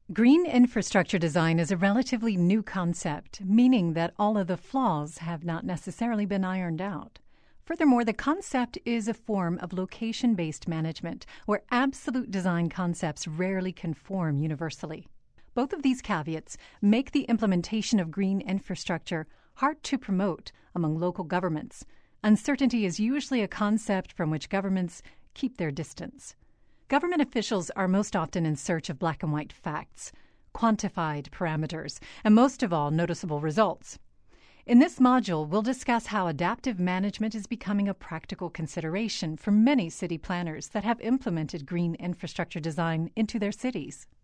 Green infrastructure design is a relatively new concept, meaning that all of the flaws have not necessarily been ironed out. Furthermore, the concept is a form of location-based management, where absolute design concepts rarely conform universally. Both of these caveats make the implementation of green infrastructure hard to promote among local governments. Uncertainty is usually a concept from which governments keep their distance. Government officials are most often in search of black and white facts, quantified parameters, and most of all, noticeable results. In this module, we'll discuss how adaptive management is becoming a practical consideration for many city planners that have implemented green infrastructure design into their cities.